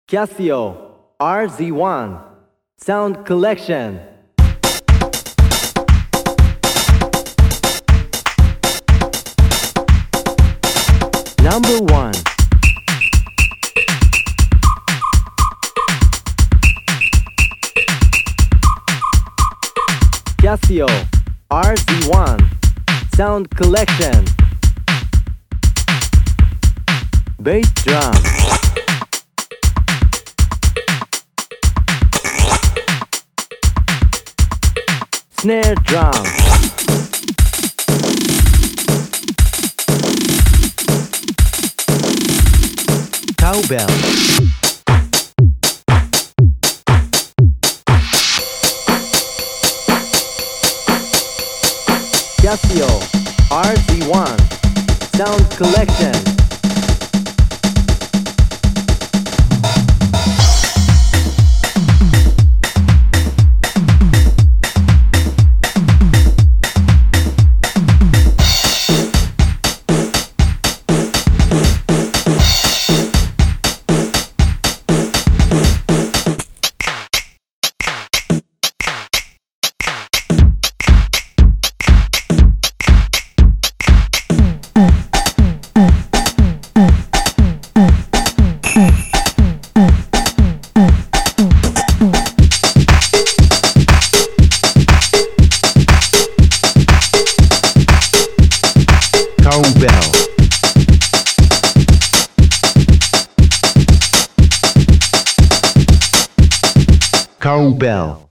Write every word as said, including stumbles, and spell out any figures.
Casio R Z one Sound Collection. Number one. Casio R Z one Sound Collection. Bass drum. Snare drum. Cowbell. Casio R Z one Sound Collection. Cowbell. Cowbell.